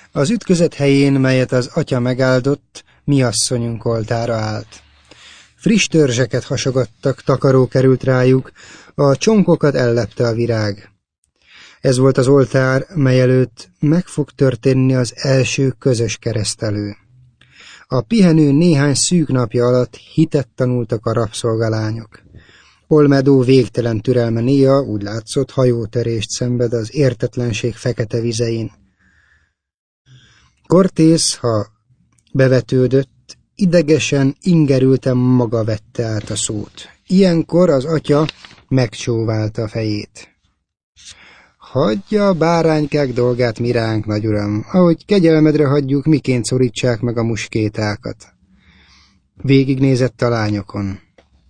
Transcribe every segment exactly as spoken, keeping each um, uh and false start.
Az ütközet helyén, melyet az atya megáldott, mi asszonyunk oltára állt. Friss törzseket hasogattak, takaró került rájuk, a csonkokat ellepte a virág. Ez volt az oltár, mely előtt meg fog történni az első közös keresztelő. A pihenő néhány szűk napja alatt hitet tanultak a rabszolgalányok. Olmedo végtelen türelme néha, úgy látszott, hajótörést szenved az értetlenség fekete vizein. Cortés, ha bevetődött, idegesen, ingerülten maga vette át a szót. Ilyenkor az atya megcsóválta a fejét. Hagyja a báránykák dolgát, miránk, nagyuram, ahogy kegyelmedre hagyjuk, miként szorítsák meg a muskétákat. Végignézett a lányokon.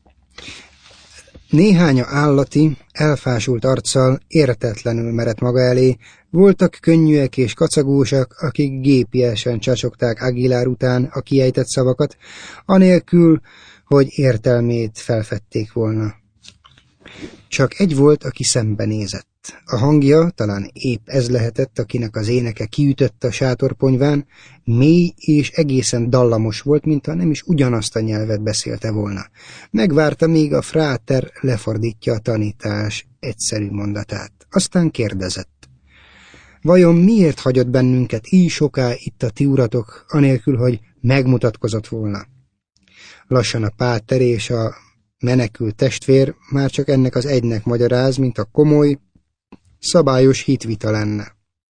Néhánya állati, elfásult arccal, értetlenül merett maga elé, voltak könnyűek és kacagósak, akik gépiesen csacsogták Aguilar után a kiejtett szavakat, anélkül, hogy értelmét felfedték volna. Csak egy volt, aki szembenézett. A hangja, talán épp ez lehetett, akinek az éneke kiütött a sátorponyván, mély és egészen dallamos volt, mintha nem is ugyanazt a nyelvet beszélte volna. Megvárta, míg a fráter lefordítja a tanítás egyszerű mondatát. Aztán kérdezett. Vajon miért hagyott bennünket így soká itt a ti uratok, anélkül, hogy megmutatkozott volna? Lassan a páter és a menekült testvér már csak ennek az egynek magyaráz, mint a komoly, szabályos hitvita lenne.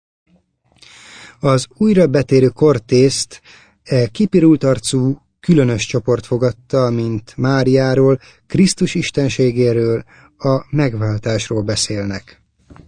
Az újra betérő Cortést e kipirult arcú, különös csoport fogadta, mint Máriáról, Krisztus istenségéről, a megváltásról beszélnek.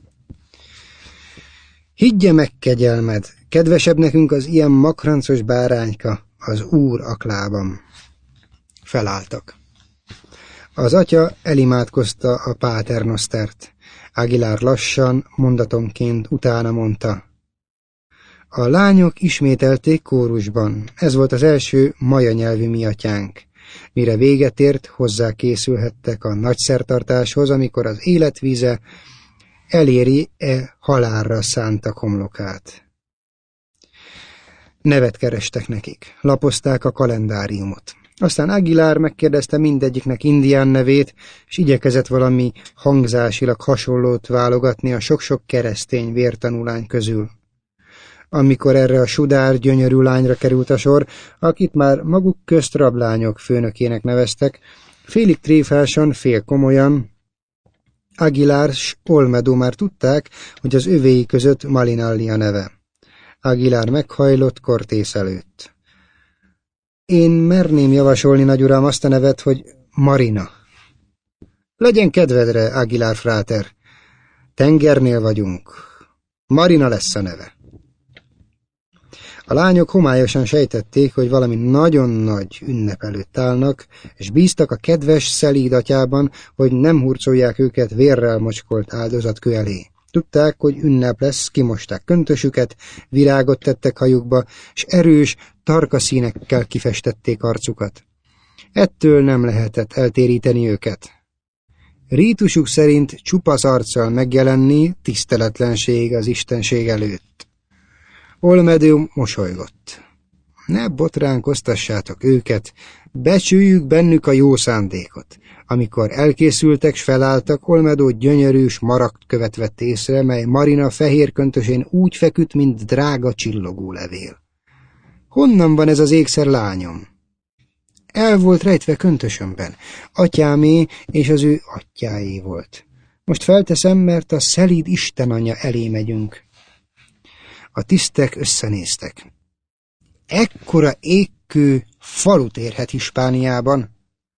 Higgye meg, kegyelmed, kedvesebb nekünk az ilyen makrancos bárányka, az Úr aklában. Felálltak. Az atya elimádkozta a Paternostert. Aguilar lassan, mondatonként utána mondta. A lányok ismételték kórusban. Ez volt az első maja nyelvű miatyánk. Mire véget ért, hozzá készülhettek a nagy szertartáshoz, amikor az életvíze eléri-e halálra szántak homlokát. Nevet kerestek nekik. Lapozták a kalendáriumot. Aztán Aguilar megkérdezte mindegyiknek indián nevét, és igyekezett valami hangzásilag hasonlót válogatni a sok-sok keresztény vértanúlány közül. Amikor erre a sudár, gyönyörű lányra került a sor, akit már maguk közt rablányok főnökének neveztek, félig tréfásan, fél komolyan, Aguilar s Olmedo már tudták, hogy az övéi között Malinalli a neve. Aguilar meghajlott Cortés előtt. Én merném javasolni, nagyuram, azt a nevet, hogy Marina. Legyen kedvedre, Aguilar fráter. Tengernél vagyunk. Marina lesz a neve. A lányok homályosan sejtették, hogy valami nagyon nagy ünnep előtt állnak, és bíztak a kedves, szelíd atyában, hogy nem hurcolják őket vérrel mocskolt áldozatkő elé. Tudták, hogy ünnep lesz, kimosták köntösüket, virágot tettek hajukba, és erős, tarka színekkel kifestették arcukat. Ettől nem lehetett eltéríteni őket. Rítusuk szerint csupasz arccal megjelenni tiszteletlenség az istenség előtt. Olmedo mosolygott. Ne botránkoztassátok őket, becsüljük bennük a jó szándékot. Amikor elkészültek s felálltak, Olmedo gyönyörű maragt követ vett észre, mely Marina fehér köntösén úgy feküdt, mint drága csillogó levél. Honnan van ez az ékszer, lányom? El volt rejtve köntösömben. Atyámé és az ő atyáé volt. Most felteszem, mert a szelíd istenanyja elé megyünk. A tisztek összenéztek. Ekkora égkő falut érhet Hispániában?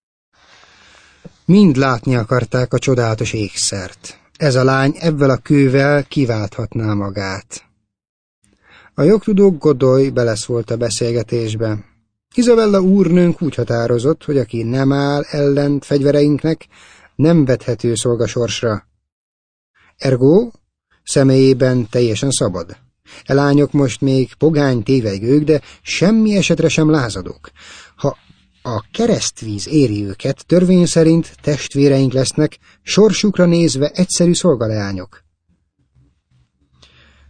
Mind látni akarták a csodálatos ékszert. Ez a lány evvel a kővel kiválthatná magát. A jogtudó Godoy beleszólt a beszélgetésbe. Izabella úrnőnk úgy határozott, hogy aki nem áll ellent fegyvereinknek, nem vethető szolgasorsra. Ergo személyében teljesen szabad. E lányok most még pogány tévegők, de semmi esetre sem lázadók. Ha a keresztvíz éri őket, törvény szerint testvéreink lesznek, sorsukra nézve egyszerű szolgaleányok.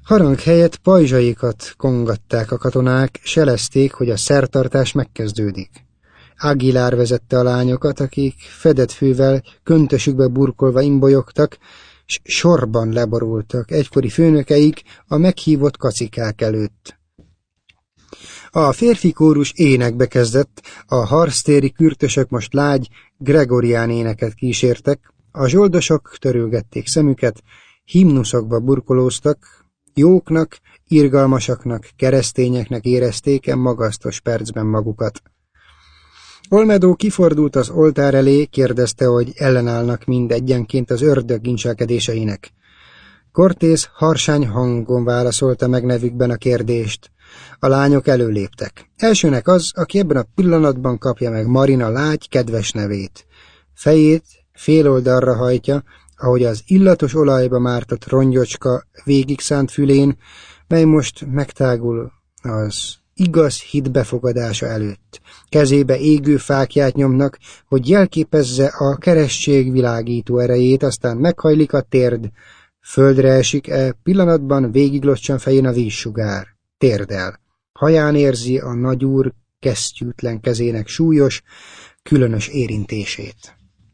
Harang helyett pajzsaikat kongatták a katonák, selezték, hogy a szertartás megkezdődik. Aguilar vezette a lányokat, akik fedett fővel, köntösükbe burkolva imbolyogtak, s sorban leborultak egykori főnökeik a meghívott kacikák előtt. A férfi kórus énekbe kezdett, a harctéri kürtösök most lágy, gregorián éneket kísértek, a zsoldosok törülgették szemüket, himnuszokba burkolóztak, jóknak, irgalmasaknak, keresztényeknek érezték e magasztos percben magukat. Olmedo kifordult az oltár elé, kérdezte, hogy ellenállnak mind egyenként az ördög incselkedéseinek. Cortés harsány hangon válaszolta meg nevükben a kérdést. A lányok előléptek. Elsőnek az, aki ebben a pillanatban kapja meg Marina lágy, kedves nevét. Fejét fél oldalra hajtja, ahogy az illatos olajba mártott rongyocska végig szánt fülén, mely most megtágul az igaz hit befogadása előtt. Kezébe égő fákját nyomnak, hogy jelképezze a keresztség világító erejét, aztán meghajlik a térd. Földre esik, e pillanatban végiglocsan fején a vízsugár. Térdel. Haján érzi a nagyúr kesztyűtlen kezének súlyos, különös érintését.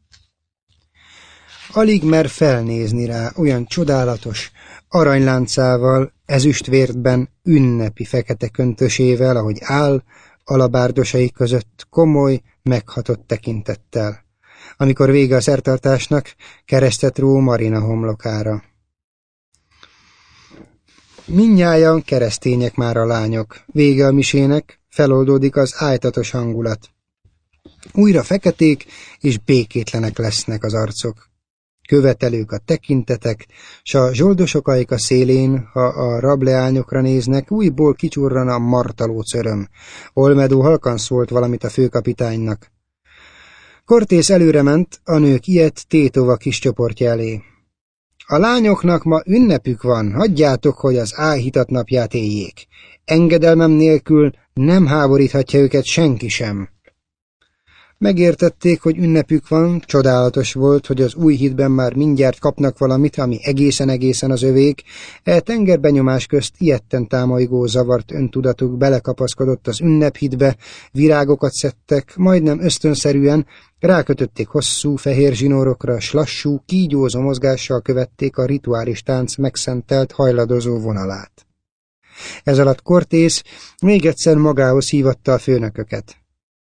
Alig mer felnézni rá, olyan csodálatos, aranyláncával, ezüstvértben, ünnepi fekete köntösével, ahogy áll, alabárdosai között komoly, meghatott tekintettel. Amikor vége a szertartásnak, keresztet ró Marina homlokára. Mindnyájan keresztények már a lányok. Vége a misének, feloldódik az ájtatos hangulat. Újra feketék és békétlenek lesznek az arcok. Követelők a tekintetek, s a zsoldosok ajka szélén, ha a rableányokra néznek, újból kicsurran a martaló cöröm. Olmedo halkan szólt valamit a főkapitánynak. Cortés előrement, a nők ilyet tétova kis csoportja elé. A lányoknak ma ünnepük van, hagyjátok, hogy az áhítat napját éljék. Engedelmem nélkül nem háboríthatja őket senki sem. Megértették, hogy ünnepük van, csodálatos volt, hogy az új hitben már mindjárt kapnak valamit, ami egészen-egészen az övék. E tengerbenyomás közt ilyetten támolygó zavart öntudatuk belekapaszkodott az ünnephitbe, virágokat szedtek, majdnem ösztönszerűen, rákötötték hosszú fehér zsinórokra, s lassú, kígyózó mozgással követték a rituális tánc megszentelt hajladozó vonalát. Ez alatt Cortés még egyszer magához hívatta a főnököket.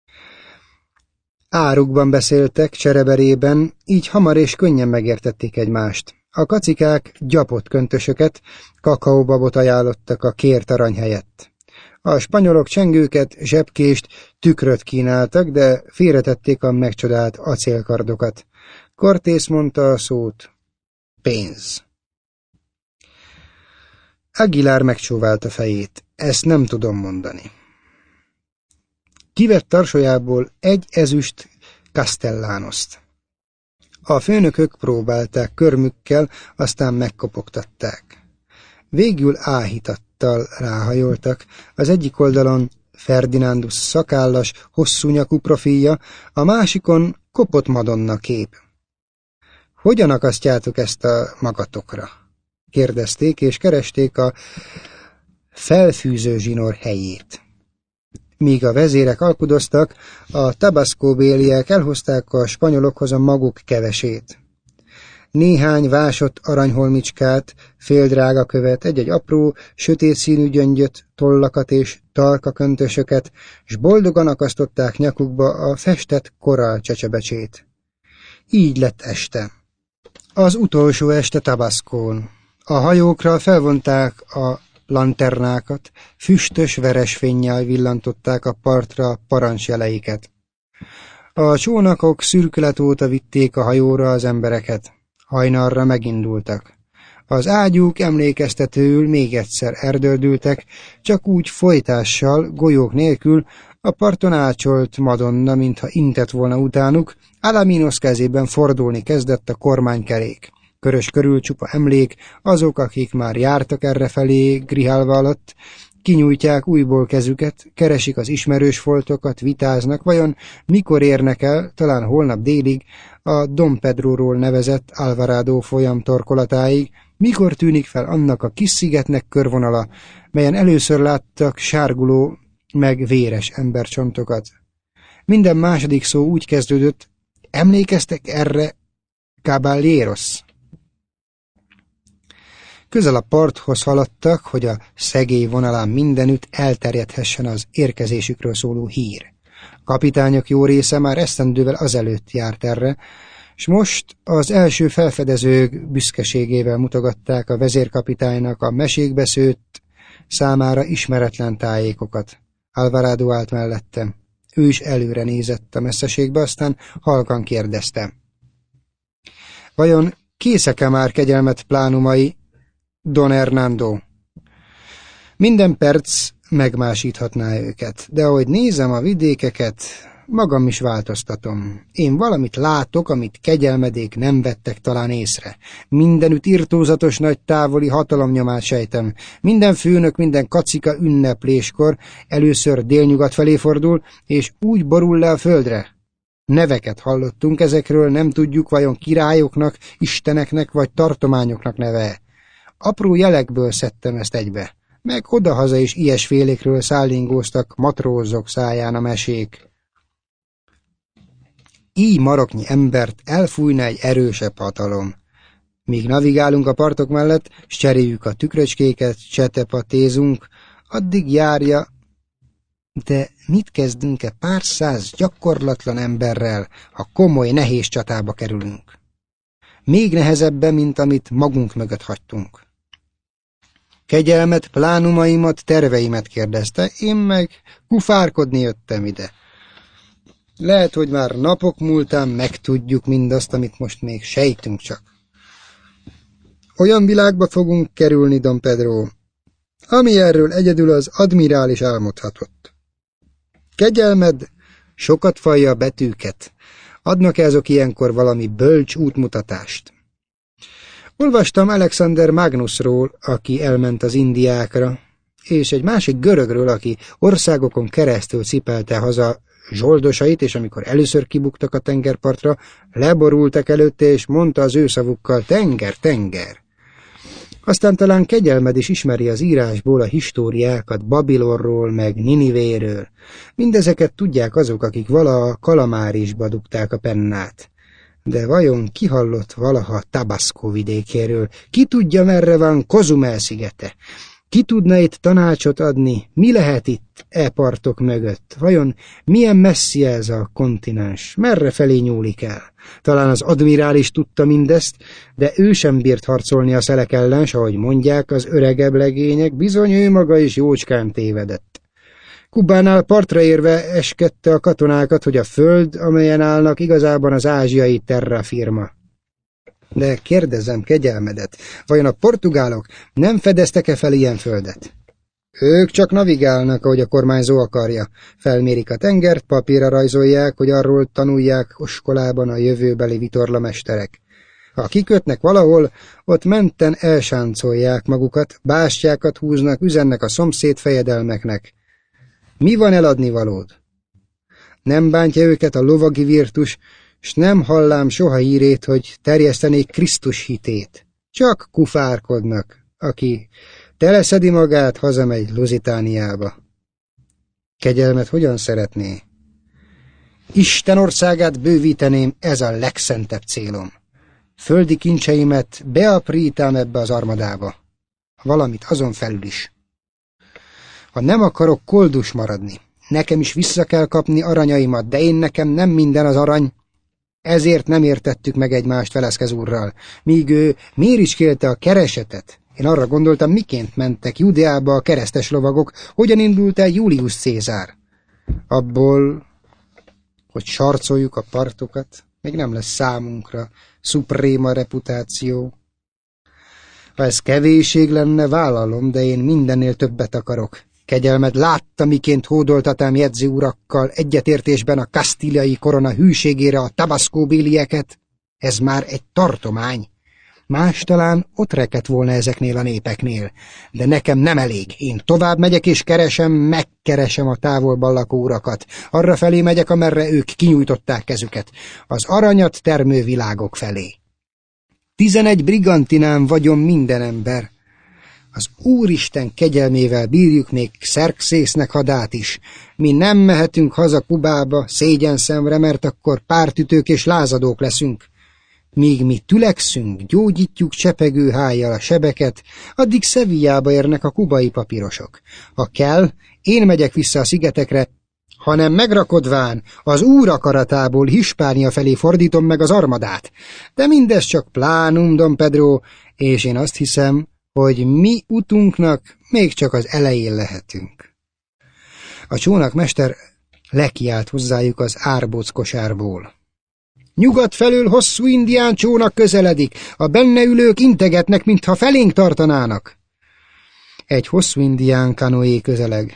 Árukban beszéltek, csereberében, így hamar és könnyen megértették egymást. A kacikák gyapott köntösöket, kakaóbabot ajánlottak a kért arany helyett. A spanyolok csengőket, zsebkést, tükröt kínáltak, de félretették a megcsodált acélkardokat. Cortés mondta a szót. Pénz. Aguilar megcsóválta fejét. Ezt nem tudom mondani. Kivett tarsolyából egy ezüst castellanost. A főnökök próbálták körmükkel, aztán megkopogtatták. Végül áhítattal ráhajoltak, az egyik oldalon Ferdinandus szakállas, hosszú nyakú profilja, a másikon kopott Madonna kép. Hogyan akasztjátok ezt a magatokra? Kérdezték, és keresték a felfűző zsinór helyét. Míg a vezérek alkudoztak, a Tabasco-béliek elhozták a spanyolokhoz a maguk kevesét. Néhány vásott aranyholmicskát, féldrága követ, egy-egy apró, sötét színű gyöngyöt, tollakat és tarka köntösöket, s boldogan akasztották nyakukba a festett korall csecsebecsét. Így lett este. Az utolsó este Tabascón. A hajókra felvonták a lanternákat, füstös veres fénnyel villantották a partra parancsjeleiket. A csónakok szürkület óta vitték a hajóra az embereket. Hajnalra megindultak. Az ágyúk emlékeztetőül még egyszer erdöldültek, csak úgy folytással, golyók nélkül, a parton ácsolt Madonna, mintha intett volna utánuk, Alaminos kezében fordulni kezdett a kormánykerék. Körös körül csupa emlék, azok, akik már jártak errefelé Grijalva alatt, kinyújtják újból kezüket, keresik az ismerős foltokat, vitáznak, vajon mikor érnek el, talán holnap délig, a Dom Pedróról nevezett Alvarado folyam torkolatáig, Mikor tűnik fel annak a kis szigetnek körvonala, melyen először láttak sárguló meg véres embercsontokat? Minden második szó úgy kezdődött, emlékeztek erre, Caballeros? Közel a parthoz haladtak, hogy a szegély vonalán mindenütt elterjedhessen az érkezésükről szóló hír. A kapitányok jó része már esztendővel azelőtt járt erre, s most az első felfedezők büszkeségével mutogatták a vezérkapitánynak a mesékbe szőtt, számára ismeretlen tájékokat. Alvarado állt mellettem. Ő is előre nézett a messzeségbe, aztán halkan kérdezte. Vajon készek-e már kegyelmet plánumai, Don Hernando? Minden perc megmásíthatná őket, de ahogy nézem a vidékeket, magam is változtatom. Én valamit látok, amit kegyelmedék nem vettek talán észre. Mindenütt irtózatos nagy távoli hatalomnyomát sejtem. Minden főnök, minden kacika ünnepléskor először délnyugat felé fordul, és úgy borul le a földre. Neveket hallottunk ezekről, nem tudjuk, vajon királyoknak, isteneknek vagy tartományoknak neve. Apró jelekből szedtem ezt egybe. Meg odahaza is ilyesfélékről szállingóztak matrózok száján a mesék. Így maroknyi embert elfújna egy erősebb hatalom. Míg navigálunk a partok mellett, s cseréljük a tükröcskéket, csetepatézunk, addig járja. De mit kezdünk-e pár száz gyakorlatlan emberrel, ha komoly, nehéz csatába kerülünk? Még nehezebben, mint amit magunk mögött hagytunk. Kegyelmet, plánumaimat, terveimet kérdezte, én meg kufárkodni jöttem ide. Lehet, hogy már napok múltán megtudjuk mindazt, amit most még sejtünk csak. Olyan világba fogunk kerülni, Don Pedro, ami erről egyedül az admirális álmodhatott. Kegyelmed sokat falja a betűket. Adnak -e azok ilyenkor valami bölcs útmutatást? Olvastam Alexander Magnusról, aki elment az Indiákra, és egy másik görögről, aki országokon keresztül cipelte haza zsoldosait, és amikor először kibuktak a tengerpartra, leborultak előtte, és mondta az ő szavukkal, tenger, tenger. Aztán talán kegyelmed is ismeri az írásból a históriákat Babilonról, meg Ninivéről. Mindezeket tudják azok, akik vala a Kalamárisba dugták a pennát. De vajon ki hallott valaha Tabasco vidékéről? Ki tudja, merre van Cozumel szigete? Ki tudna itt tanácsot adni? Mi lehet itt e partok mögött? Vajon milyen messzi ez a kontinens? Merre felé nyúlik el? Talán az admirális tudta mindezt, de ő sem bírt harcolni a szelek ellen, s ahogy mondják az öregebb legények, bizony ő maga is jócskán tévedett. Kubánál partra érve eskedte a katonákat, hogy a föld, amelyen állnak, igazában az ázsiai terra firma. De kérdezem kegyelmedet, vajon a portugálok nem fedeztek-e fel ilyen földet? Ők csak navigálnak, ahogy a kormányzó akarja. Felmérik a tengert, papírra rajzolják, hogy arról tanulják iskolában a jövőbeli vitorlamesterek. Ha kikötnek valahol, ott menten elsáncolják magukat, bástyákat húznak, üzennek a szomszéd fejedelmeknek. Mi van eladni valód? Nem bántja őket a lovagi virtus, s nem hallám soha hírét, hogy terjesztenék Krisztus hitét. Csak kufárkodnak, aki teleszedi magát, hazamegy Lusitániába. Kegyelmet hogyan szeretné? Isten országát bővíteném, ez a legszentebb célom. Földi kincseimet beaprítám ebbe az armadába. Valamit azon felül is. Ha nem akarok koldus maradni, nekem is vissza kell kapni aranyaimat, de én nekem nem minden az arany. Ezért nem értettük meg egymást Velázquez úrral, míg ő méricskélte a keresetet. Én arra gondoltam, miként mentek Judeába a keresztes lovagok, hogyan indult el Julius Cézár. Abból, hogy sarcoljuk a partokat, még nem lesz számunkra szupréma reputáció. Ha ez kevéség lenne, vállalom, de én mindennél többet akarok. Kegyelmed látta, miként hódoltatám jegyző urakkal egyetértésben a kasztíliai korona hűségére a tabaszkóbélieket. Ez már egy tartomány. Más talán ott rekedt volna ezeknél a népeknél, de nekem nem elég. Én tovább megyek és keresem, megkeresem a távolban lakó urakat. Arra felé megyek, amerre ők kinyújtották kezüket, az aranyat termő világok felé. Tizenegy brigantinán vagyon minden ember. Az Úristen kegyelmével bírjuk még Xerxésznek hadát is. Mi nem mehetünk haza Kubába szégyenszemre, mert akkor pártütők és lázadók leszünk. Míg mi tülekszünk, gyógyítjuk csepegő hájjal a sebeket, addig Szevillába érnek a kubai papírosok. Ha kell, én megyek vissza a szigetekre, hanem megrakodván az úr akaratából Hispánia felé fordítom meg az armadát. De mindez csak plánum, Don Pedro, és én azt hiszem, hogy mi utunknak még csak az elején lehetünk. A csónakmester lekiált hozzájuk az árbóc kosárból. Nyugat felől hosszú indián csónak közeledik, a benne ülők integetnek, mintha felénk tartanának. Egy hosszú indián kanoé közeleg.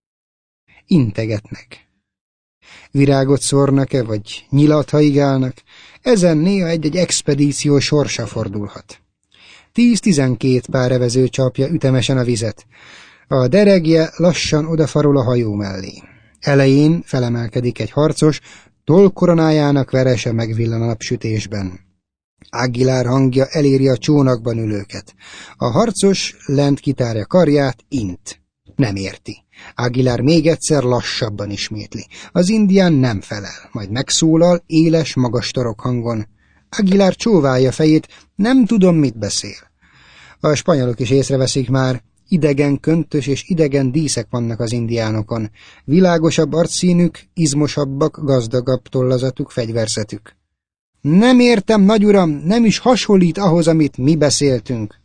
Integetnek. Virágot szórnak-e, vagy nyilat haigálnak, ezen néha egy-egy expedíció sorsa fordulhat. Tíz-tizenkét pár evező csapja ütemesen a vizet. A deregje lassan odafarol a hajó mellé. Elején felemelkedik egy harcos, tollkoronájának verese megvillan a napsütésben. Aguilar hangja eléri a csónakban ülőket. A harcos lent kitárja karját, int. Nem érti. Aguilar még egyszer lassabban ismétli. Az indián nem felel, majd megszólal éles, magas torok hangon. Aguilar csóválja fejét, nem tudom, mit beszél. A spanyolok is észreveszik már, idegen köntös és idegen díszek vannak az indiánokon. Világosabb arcszínük, izmosabbak, gazdagabb tollazatuk, fegyverzetük. Nem értem, nagyuram, nem is hasonlít ahhoz, amit mi beszéltünk.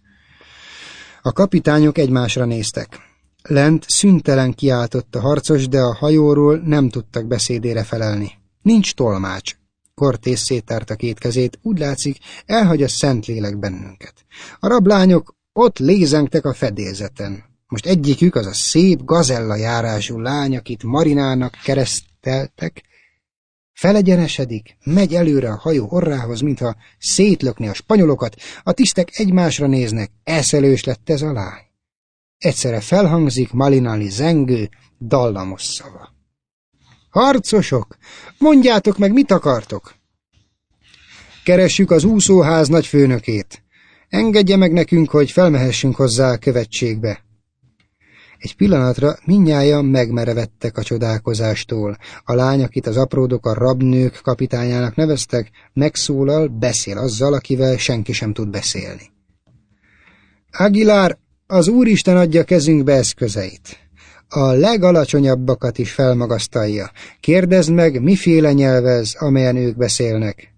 A kapitányok egymásra néztek. Lent szüntelen kiáltott a harcos, de a hajóról nem tudtak beszédére felelni. Nincs tolmács. Cortés széttárta két kezét, úgy látszik, elhagy a Szentlélek bennünket. A rablányok ott lézengtek a fedélzeten. Most egyikük, az a szép gazella járású lány, akit Marinának kereszteltek, felegyenesedik, megy előre a hajó orrához, mintha szétlökni a spanyolokat, a tisztek egymásra néznek, eszelős lett ez a lány. Egyszerre felhangzik Malinali zengő, dallamos szava. Harcosok, mondjátok meg, mit akartok? Keressük az úszóház nagyfőnökét. Engedje meg nekünk, hogy felmehessünk hozzá a követségbe. Egy pillanatra mindnyájan megmerevettek a csodálkozástól. A lány, akit az apródok a rabnők kapitányának neveztek, megszólal, beszél azzal, akivel senki sem tud beszélni. Aguilar, az Úristen adja kezünkbe eszközeit. A legalacsonyabbakat is felmagasztalja. Kérdezd meg, miféle nyelv ez, amelyen ők beszélnek.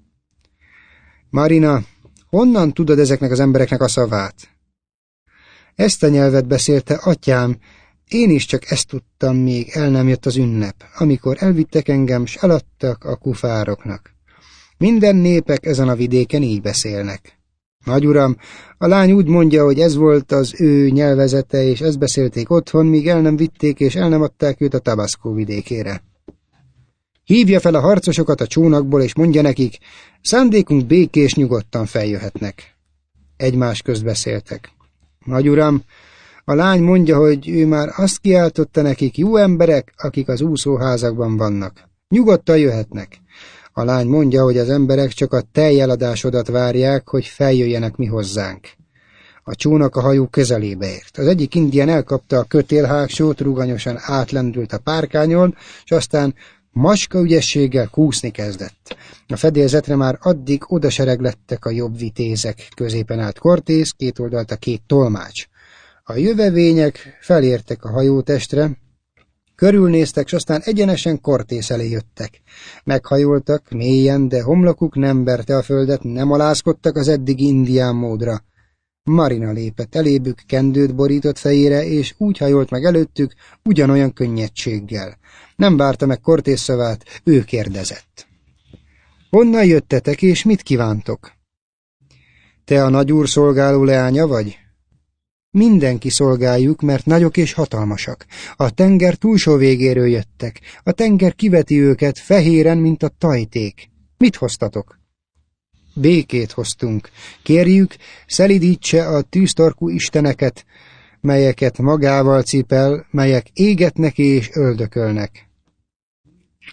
Marina, honnan tudod ezeknek az embereknek a szavát? Ezt a nyelvet beszélte atyám, én is csak ezt tudtam, még el nem jött az ünnep, amikor elvittek engem, s eladtak a kufároknak. Minden népek ezen a vidéken így beszélnek. Nagyuram, a lány úgy mondja, hogy ez volt az ő nyelvezete, és ezt beszélték otthon, míg el nem vitték, és el nem adták őt a Tabasco vidékére. Hívja fel a harcosokat a csónakból, és mondja nekik, szándékunk békés, nyugodtan feljöhetnek. Egymás közt beszéltek. Nagyuram, a lány mondja, hogy ő már azt kiáltotta nekik, jó emberek, akik az úszóházakban vannak. Nyugodtan jöhetnek. A lány mondja, hogy az emberek csak a tejeladásodat várják, hogy feljöjjenek mi hozzánk. A csónak a hajó közelébe ért. Az egyik indián elkapta a kötélhágsót, ruganyosan átlendült a párkányon, és aztán macska ügyességgel kúszni kezdett. A fedélzetre már addig odasereglettek a jobb vitézek, középen állt Cortés, két oldalt a két tolmács. A jövevények felértek a hajótestre, körülnéztek, s aztán egyenesen Cortés elé jöttek. Meghajoltak, mélyen, de homlokuk nem verte a földet, nem alázkodtak az eddigi indián módra. Marina lépett elébük, kendőt borított fejére, és úgy hajolt meg előttük, ugyanolyan könnyedséggel. Nem várta meg Cortés szavát, ő kérdezett. Honnan jöttetek, és mit kívántok? Te a nagyúr szolgáló leánya vagy? Mindenki szolgáljuk, mert nagyok és hatalmasak. A tenger túlsó végéről jöttek. A tenger kiveti őket fehéren, mint a tajték. Mit hoztatok? Békét hoztunk. Kérjük, szelidítse a tűztorkú isteneket, melyeket magával cipel, melyek égetnek és öldökölnek.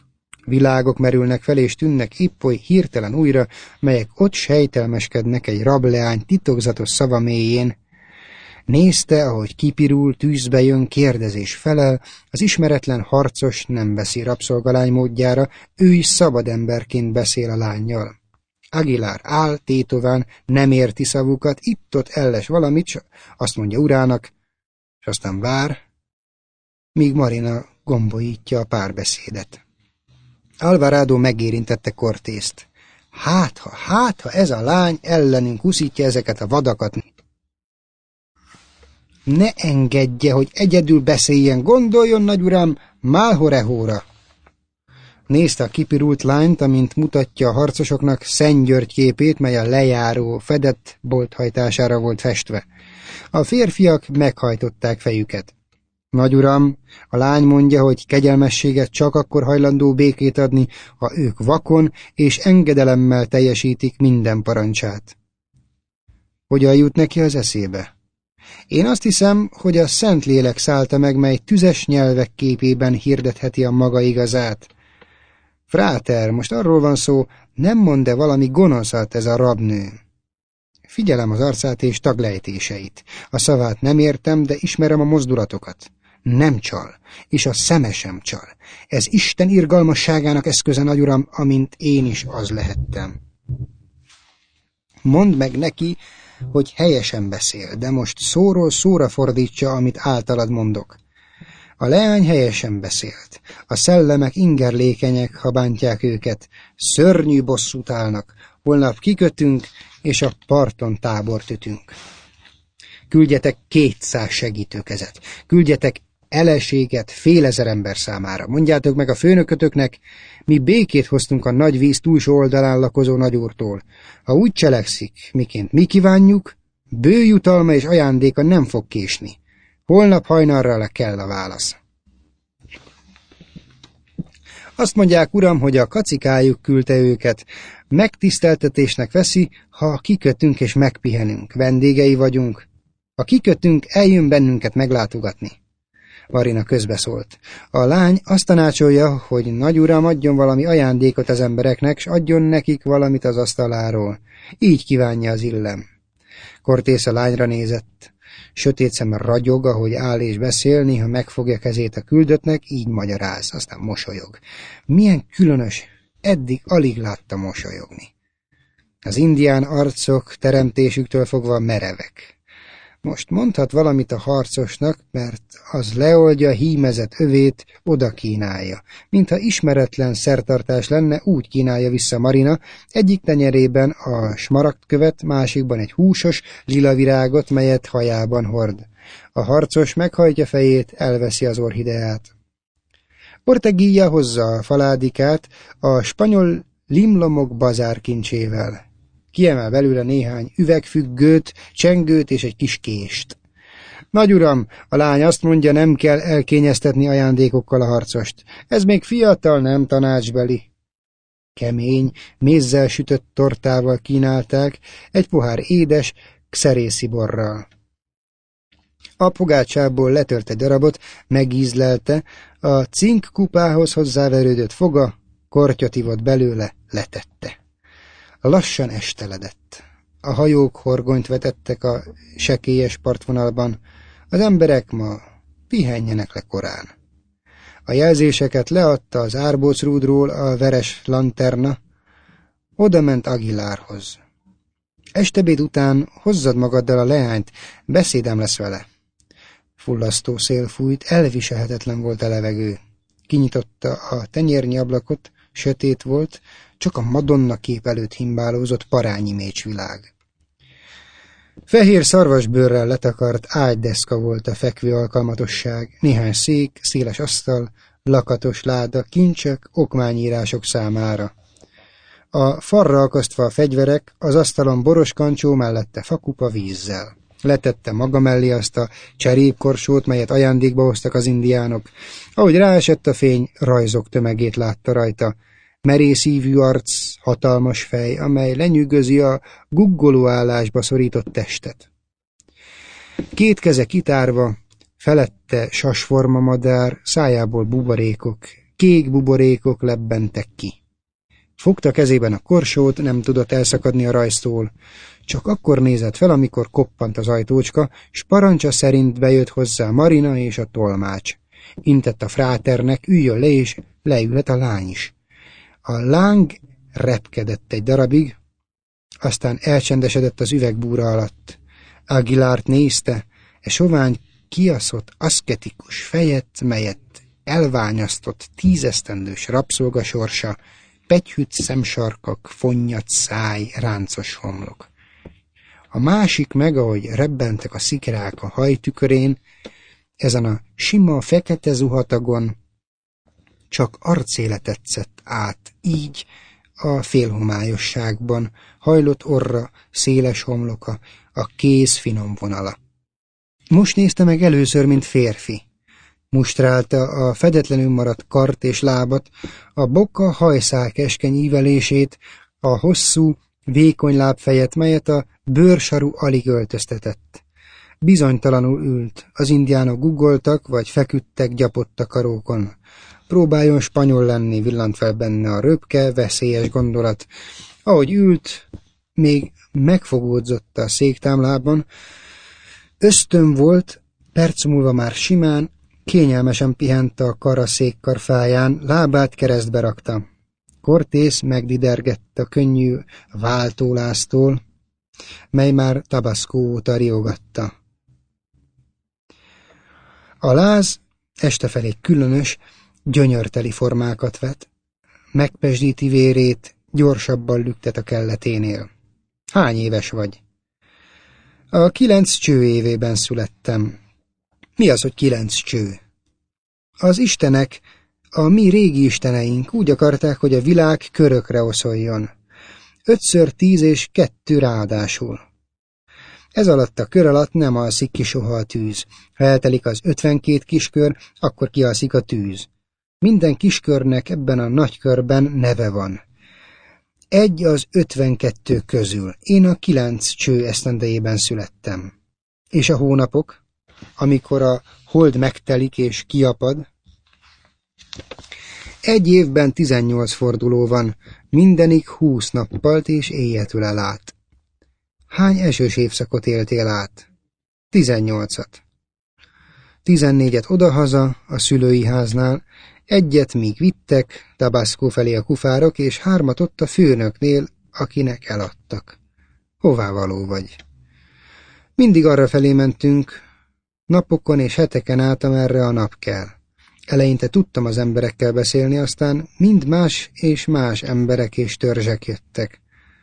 Világok merülnek fel és tűnnek épp oly hirtelen újra, melyek ott sejtelmeskednek egy rableány titokzatos szava mélyén. Nézte, ahogy kipirul, tűzbe jön, kérdezés felel, az ismeretlen harcos nem veszi rabszolgalány módjára, ő is szabad emberként beszél a lánnyal. Aguilar áll, tétován, nem érti szavukat, itt-ott elles valamit, s azt mondja urának, és aztán vár, míg Marina gombolítja a párbeszédet. Alvarado megérintette Cortést. Hát ha, hát ha ez a lány ellenünk huszítja ezeket a vadakat. Ne engedje, hogy egyedül beszéljen, gondoljon, nagyuram, Malhorehóra. Nézte a kipirult lányt, amint mutatja a harcosoknak Szent György képét, mely a lejáró, fedett bolthajtására volt festve. A férfiak meghajtották fejüket. Nagyuram, a lány mondja, hogy kegyelmességet csak akkor hajlandó békét adni, ha ők vakon és engedelemmel teljesítik minden parancsát. Hogyan jut neki az eszébe? Én azt hiszem, hogy a Szentlélek szállta meg, mely tüzes nyelvek képében hirdetheti a maga igazát. Fráter, most arról van szó, nem mond-e valami gonoszat ez a rabnő? Figyelem az arcát és taglejtéseit. A szavát nem értem, de ismerem a mozdulatokat. Nem csal, és a szeme sem csal. Ez Isten irgalmasságának eszköze, nagyuram, amint én is az lehettem. Mondd meg neki, hogy helyesen beszél, de most szóról szóra fordítsa, amit általad mondok. A leány helyesen beszélt. A szellemek ingerlékenyek, ha bántják őket. Szörnyű bosszút állnak. Holnap kikötünk, és a parton tábort ütünk. Küldjetek kétszáz segítőkezet. Küldjetek eleséget félezer ember számára. Mondjátok meg a főnökötöknek, mi békét hoztunk a nagy víz túlsó oldalán lakozó nagyúrtól. Ha úgy cselekszik, miként mi kívánjuk, bő jutalma és ajándéka nem fog késni. Holnap hajnalra le kell a válasz. Azt mondják, uram, hogy a kacikájuk küldte őket. Megtiszteltetésnek veszi, ha kikötünk és megpihenünk. Vendégei vagyunk. Ha kikötünk, eljön bennünket meglátogatni. Marina közbeszólt. A lány azt tanácsolja, hogy nagyuram adjon valami ajándékot az embereknek, s adjon nekik valamit az asztaláról. Így kívánja az illem. Cortés a lányra nézett. Sötét szeme ragyog, ahogy áll és beszél, néha megfogja kezét a küldöttnek, így magyaráz, aztán mosolyog. Milyen különös, eddig alig látta mosolyogni. Az indián arcok teremtésüktől fogva merevek. Most mondhat valamit a harcosnak, mert az leoldja hímezett övét, oda kínálja. Mintha ismeretlen szertartás lenne, úgy kínálja vissza Marina, egyik tenyerében a smaragdkövet, másikban egy húsos lila virágot, melyet hajában hord. A harcos meghajtja fejét, elveszi az orhideát. Ortegilla hozza a faládikát a spanyol limlomok bazárkincsével. Kiemel belőle néhány üvegfüggőt, csengőt és egy kis kést. Nagyuram, a lány azt mondja, nem kell elkényeztetni ajándékokkal a harcost. Ez még fiatal, nem tanácsbeli. Kemény, mézzel sütött tortával kínálták, egy pohár édes, xerészi borral. A pogácsából letört egy darabot, megízlelte, a cink kupához hozzáverődött foga, kortyot ivott belőle, letette. Lassan esteledett. A hajók horgonyt vetettek a sekélyes partvonalban. Az emberek ma pihenjenek le korán. A jelzéseket leadta az árbócrúdról a veres lanterna. Oda ment Aguilarhoz. Estebéd után hozzad magaddal a leányt, beszédem lesz vele. Fullasztó szél fújt, elviselhetetlen volt a levegő. Kinyitotta a tenyérnyi ablakot, sötét volt, csak a Madonna kép előtt himbálózott parányi mécsvilág. Fehér szarvasbőrrel letakart ágydeszka volt a fekvő alkalmatosság, néhány szék, széles asztal, lakatos láda, kincsek, okmányírások számára. A falra akasztva a fegyverek, az asztalon boros kancsó, mellette fakupa vízzel. Letette maga mellé azt a cserépkorsót, melyet ajándékba hoztak az indiánok. Ahogy ráesett a fény, rajzok tömegét látta rajta. Merészívű arc, hatalmas fej, amely lenyűgözi a guggoló állásba szorított testet. Két keze kitárva, felette sasforma madár, szájából buborékok kék buborékok lebbentek ki. Fogta kezében a korsót, nem tudott elszakadni a rajztól. Csak akkor nézett fel, amikor koppant az ajtócska, s parancsa szerint bejött hozzá Marina és a tolmács. Intett a fráternek, üljön le, és leülhet a lány is. A láng repkedett egy darabig, aztán elcsendesedett az üvegbúra alatt. Aguilárt nézte, e sovány, kiaszott, aszketikus fejet, melyet elványasztott tízesztendős rabszolga sorsa, pegyhűt szemsarkak, fonnyat száj, ráncos homlok. A másik meg, ahogy rebbentek a szikrák a hajtükörén, ezen a sima, fekete zuhatagon csak arcéle tetszett át, így a félhomályosságban, hajlott orra, széles homloka, a kéz finom vonala. Most nézte meg először, mint férfi. Mustrálta a fedetlenül maradt kart és lábat, a boka hajszál keskeny ívelését, a hosszú, vékony lábfejet, melyet a bőrsaru alig öltöztetett. Bizonytalanul ült, az indiánok guggoltak, vagy feküdtek gyapott karókon. Próbáljon spanyol lenni, villant fel benne a röpke, veszélyes gondolat. Ahogy ült, még megfogódzott a széktámlában, ösztön volt, perc múlva már simán, kényelmesen pihent a karaszékkar fáján, lábát keresztbe rakta. Cortés megdidergett a könnyű váltóláztól, mely már Tabasco óta riogatta. A láz estefelé különös, gyönyörteli formákat vet, megpesdíti vérét, gyorsabban lüktet a kelleténél. Hány éves vagy? A kilenc cső évében születtem. Mi az, hogy kilenc cső? Az istenek, a mi régi isteneink úgy akarták, hogy a világ körökre oszoljon. Ötször tíz és kettő ráadásul. Ez alatt a kör alatt nem alszik ki soha a tűz. Ha eltelik az ötvenkét kiskör, akkor kialszik a tűz. Minden kiskörnek ebben a nagy körben neve van. Egy az ötvenkettő közül. Én a kilenc cső esztendejében születtem. És a hónapok, amikor a hold megtelik és kiapad? Egy évben tizennyolc forduló van, mindenik húsz nappalt és éjjel elát. Hány esős évszakot éltél át? Tizennyolcat. Tizennégyet odahaza, a szülői háznál, egyet míg vittek, Tabasco felé a kufárok, és hármat ott a főnöknél, akinek eladtak. Hová való vagy? Mindig arra felé mentünk, napokon és heteken át, amerre a nap kell. Eleinte tudtam az emberekkel beszélni, aztán mind más és más emberek és törzsek jöttek.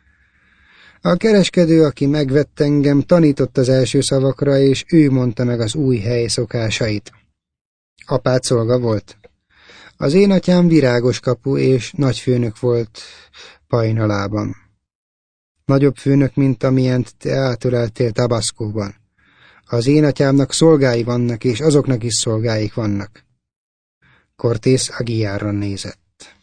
A kereskedő, aki megvett engem, tanított az első szavakra, és ő mondta meg az új hely szokásait. Apád szolga volt. Az én atyám virágos kapu és nagyfőnök volt Pajnalában. Nagyobb főnök, mint amilyent te átöleltél Tabascóban. Az én atyámnak szolgái vannak, és azoknak is szolgáik vannak. Cortés Aguilarra nézett.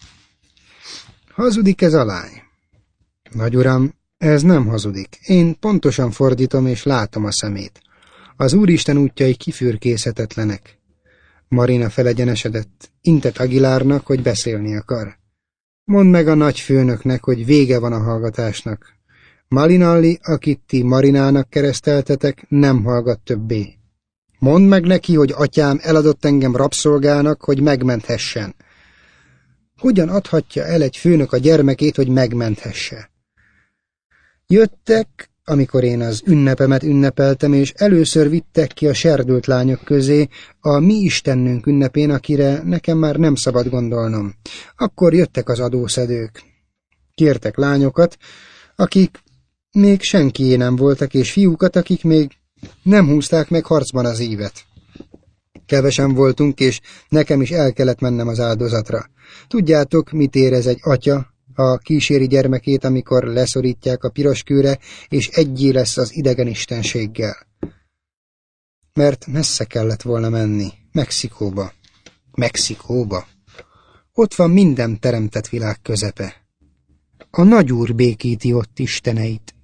Hazudik ez a lány? Nagy uram, ez nem hazudik. Én pontosan fordítom, és látom a szemét. Az Úristen útjai kifürkészhetetlenek. Marina felegyenesedett, intett Aguilarnak, hogy beszélni akar. Mondd meg a nagy főnöknek, hogy vége van a hallgatásnak. Malinalli, akit ti Marinának kereszteltetek, nem hallgat többé. Mondd meg neki, hogy atyám eladott engem rabszolgának, hogy megmenthessen. Hogyan adhatja el egy főnök a gyermekét, hogy megmenthesse? Jöttek, amikor én az ünnepemet ünnepeltem, és először vittek ki a serdült lányok közé a mi istennünk ünnepén, akire nekem már nem szabad gondolnom. Akkor jöttek az adószedők. Kértek lányokat, akik még senkié nem voltak, és fiúkat, akik még nem húzták meg harcban az ívet. Kevesen voltunk, és nekem is el kellett mennem az áldozatra. Tudjátok, mit érez egy atya, a kíséri gyermekét, amikor leszorítják a piroskőre, és egyé lesz az idegen istenséggel. Mert messze kellett volna menni, Mexikóba. Mexikóba. Ott van minden teremtett világ közepe. A nagyúr békíti ott isteneit.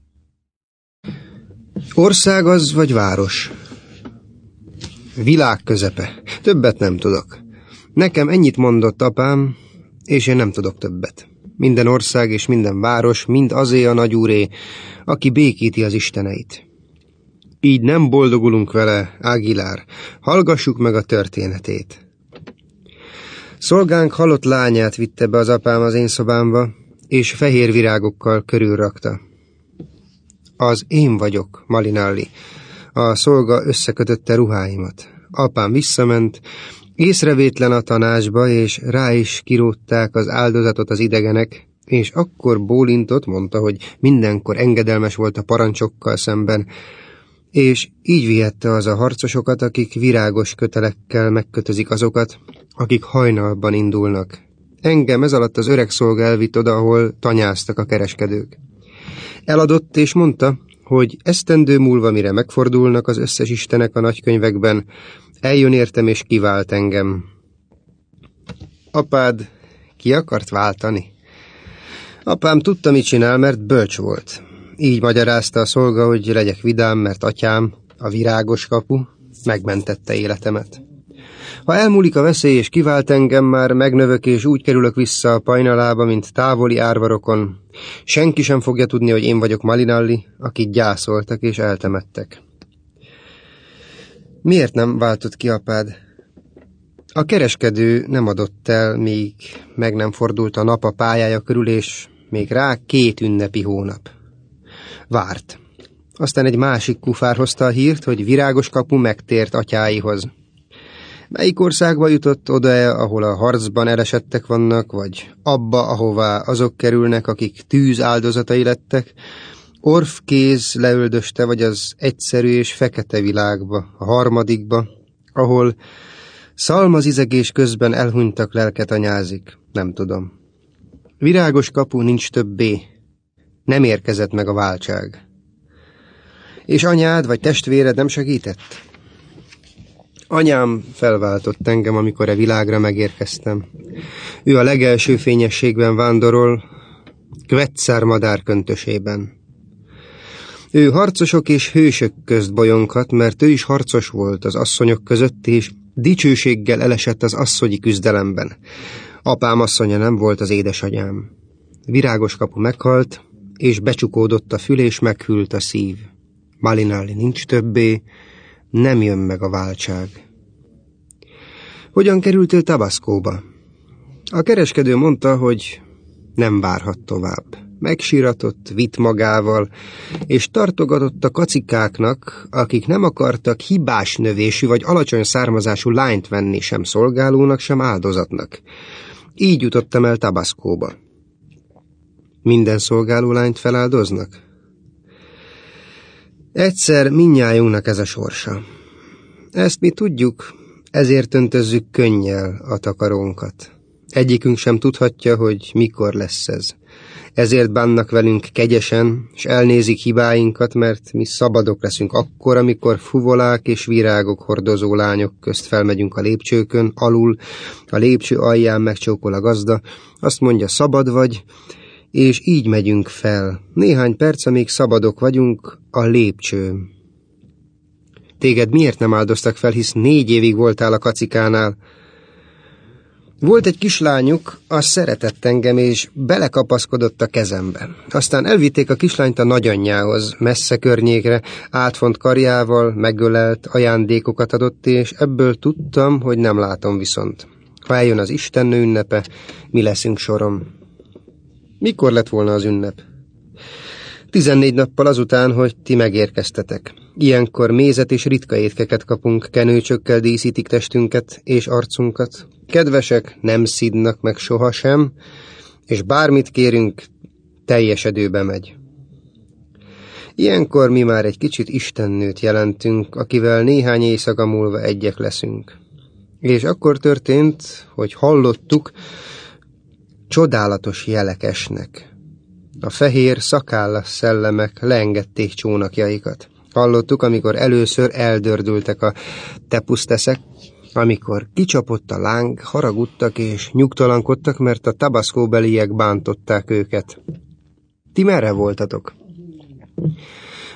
Ország az vagy város? Világ közepe. Többet nem tudok. Nekem ennyit mondott apám, és én nem tudok többet. Minden ország és minden város, mind azé a nagyúré, aki békíti az isteneit. Így nem boldogulunk vele, Aguilar. Hallgassuk meg a történetét. Szolgánk halott lányát vitte be az apám az én szobámba, és fehér virágokkal körülrakta. Az én vagyok, Malinalli. A szolga összekötötte ruháimat. Apám visszament, észrevétlen a tanácsba, és rá is kirótták az áldozatot az idegenek, és akkor bólintott, mondta, hogy mindenkor engedelmes volt a parancsokkal szemben, és így vihette az a harcosokat, akik virágos kötelekkel megkötözik azokat, akik hajnalban indulnak. Engem ez alatt az öreg szolga elvitt oda, ahol tanyáztak a kereskedők. Eladott és mondta, hogy esztendő múlva, mire megfordulnak az összes istenek a nagykönyvekben, eljön értem és kivált engem. Apád ki akart váltani? Apám tudta, mit csinál, mert bölcs volt. Így magyarázta a szolga, hogy legyek vidám, mert atyám, a virágos kapu, megmentette életemet. Ha elmúlik a veszély és kivált engem, már megnövök és úgy kerülök vissza a pajnalába, mint távoli árvarokon. Senki sem fogja tudni, hogy én vagyok Malinalli, akit gyászoltak és eltemettek. Miért nem váltott ki apád? A kereskedő nem adott el, míg meg nem fordult a nap a pályája körül, és még rá két ünnepi hónap. Várt. Aztán egy másik kufár hozta a hírt, hogy virágos kapu megtért atyáihoz. Melyik országba jutott, oda-e, ahol a harcban elesettek vannak, vagy abba, ahová azok kerülnek, akik tűz áldozatai lettek, orfkéz leöldöste, vagy az egyszerű és fekete világba, a harmadikba, ahol szalmazizegés közben elhunytak lelket anyázik, nem tudom. Virágos kapu nincs többé, nem érkezett meg a váltság. És anyád vagy testvéred nem segített? Anyám felváltott engem, amikor a világra megérkeztem. Ő a legelső fényességben vándorol, Quetzár madár köntösében. Ő harcosok és hősök közt bolyonghat, mert ő is harcos volt az asszonyok között, és dicsőséggel elesett az asszonyi küzdelemben. Apám asszonya nem volt az édesanyám. Virágos kapu meghalt, és becsukódott a fül, és meghűlt a szív. Malinalli nincs többé, nem jön meg a váltság. Hogyan kerültél Tabascóba? A kereskedő mondta, hogy nem várhat tovább. Megsíratott, vitt magával, és tartogatott a kacikáknak, akik nem akartak hibás növésű vagy alacsony származású lányt venni, sem szolgálónak, sem áldozatnak. Így jutottam el Tabascóba. Minden szolgáló lányt feláldoznak? Egyszer mindnyájunknak ez a sorsa. Ezt mi tudjuk, ezért öntözzük könnyel a takarónkat. Egyikünk sem tudhatja, hogy mikor lesz ez. Ezért bánnak velünk kegyesen, és elnézik hibáinkat, mert mi szabadok leszünk akkor, amikor fuvolák és virágok hordozó lányok közt felmegyünk a lépcsőkön, alul, a lépcső alján megcsókol a gazda, azt mondja, szabad vagy, és így megyünk fel. Néhány perc, amíg szabadok vagyunk a lépcsőn. Téged miért nem áldoztak fel, hisz négy évig voltál a kacikánál? Volt egy kislányuk, az szeretett engem, és belekapaszkodott a kezembe. Aztán elvitték a kislányt a nagyanyjához, messze környékre, átfont karjával, megölelt, ajándékokat adott, és ebből tudtam, hogy nem látom viszont. Ha eljön az istennő ünnepe, mi leszünk sorom. Mikor lett volna az ünnep? Tizennégy nappal azután, hogy ti megérkeztetek. Ilyenkor mézet és ritka étkeket kapunk, kenőcsökkel díszítik testünket és arcunkat. Kedvesek nem szidnak meg sohasem, és bármit kérünk, teljesedőbe megy. Ilyenkor mi már egy kicsit istennőt jelentünk, akivel néhány éjszaka múlva egyek leszünk. És akkor történt, hogy hallottuk, csodálatos jelek esnek. A fehér szakállas szellemek leengedték csónakjaikat. Hallottuk, amikor először eldördültek a tepuszteszek, amikor kicsapott a láng, haragudtak és nyugtalankodtak, mert a Tabascó-beliek bántották őket. Ti merre voltatok?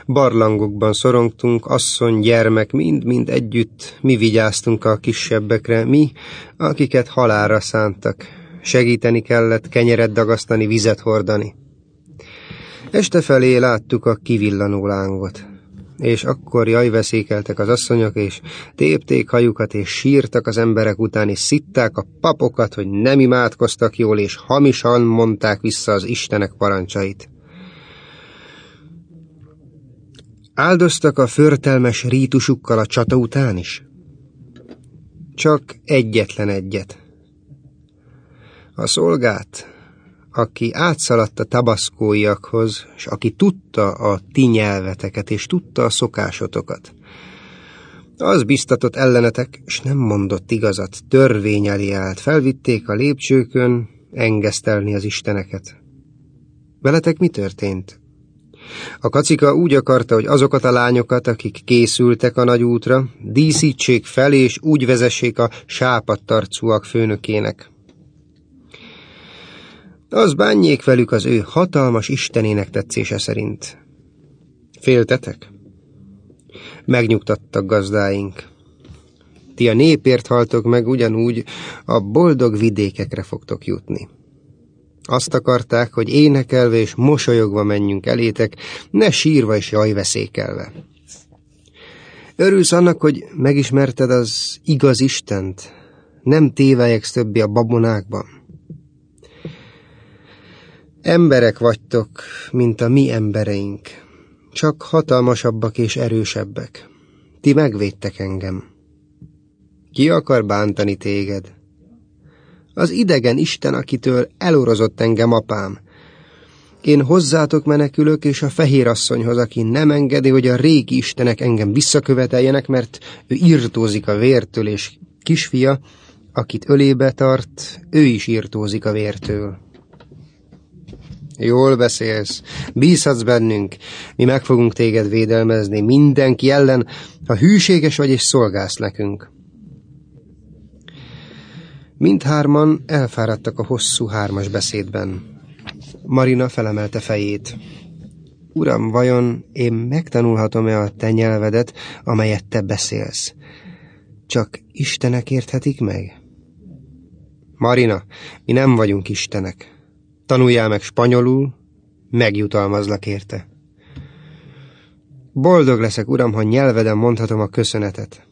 Barlangokban szorongtunk, asszony, gyermek, mind-mind együtt, mi vigyáztunk a kisebbekre, mi, akiket halálra szántak. Segíteni kellett, kenyeret dagasztani, vizet hordani. Este felé láttuk a kivillanó lángot, és akkor jajveszékeltek az asszonyok, és tépték hajukat, és sírtak az emberek után, és szitták a papokat, hogy nem imádkoztak jól, és hamisan mondták vissza az Istenek parancsait. Áldoztak a förtelmes rítusukkal a csata után is? Csak egyetlen egyet. A szolgát, aki átszaladt a tabaszkóiakhoz, és aki tudta a ti nyelveteket, és tudta a szokásotokat. Az biztatott ellenetek, és nem mondott igazat, törvény elé állt, felvitték a lépcsőkön engesztelni az isteneket. Veletek mi történt? A kacika úgy akarta, hogy azokat a lányokat, akik készültek a nagy útra, díszítsék fel, és úgy vezessék a sápadtarcúak főnökének. Az bánjék velük az ő hatalmas istenének tetszése szerint. Féltetek? Megnyugtattak gazdáink. Ti a népért haltok meg, ugyanúgy a boldog vidékekre fogtok jutni. Azt akarták, hogy énekelve és mosolyogva menjünk elétek, ne sírva és jajveszékelve. Örülsz annak, hogy megismerted az igaz Istent? Nem tévelyegsz többé a babonákban? Emberek vagytok, mint a mi embereink, csak hatalmasabbak és erősebbek. Ti megvédtek engem. Ki akar bántani téged? Az idegen Isten, akitől elorozott engem apám. Én hozzátok menekülök, és a fehér asszonyhoz, aki nem engedi, hogy a régi istenek engem visszaköveteljenek, mert ő irtózik a vértől, és kisfia, akit ölébe tart, ő is irtózik a vértől. Jól beszélsz, bízhatsz bennünk, mi meg fogunk téged védelmezni mindenki ellen, ha hűséges vagy és szolgálsz nekünk. Mindhárman elfáradtak a hosszú hármas beszédben. Marina felemelte fejét. Uram, vajon én megtanulhatom-e a te nyelvedet, amelyet te beszélsz? Csak istenek érthetik meg? Marina, mi nem vagyunk istenek. Tanuljál meg spanyolul, megjutalmazlak érte. Boldog leszek, uram, ha nyelveden mondhatom a köszönetet.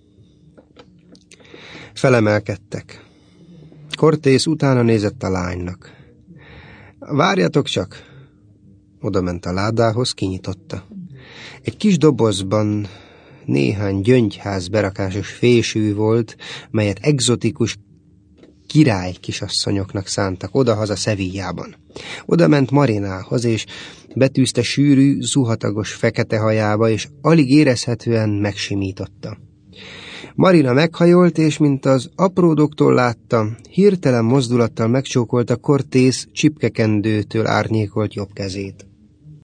Felemelkedtek. Cortés utána nézett a lánynak. Várjatok csak! Oda ment a ládához, kinyitotta. Egy kis dobozban néhány gyöngyház berakásos fésű volt, melyet egzotikus király kisasszonyoknak szántak odahaza Sevillában. Oda ment Marinához, és betűzte sűrű, zuhatagos fekete hajába, és alig érezhetően megsimította. Marina meghajolt, és mint az apródoktól látta, hirtelen mozdulattal megcsókolta Cortés csipkekendőtől árnyékolt jobb kezét.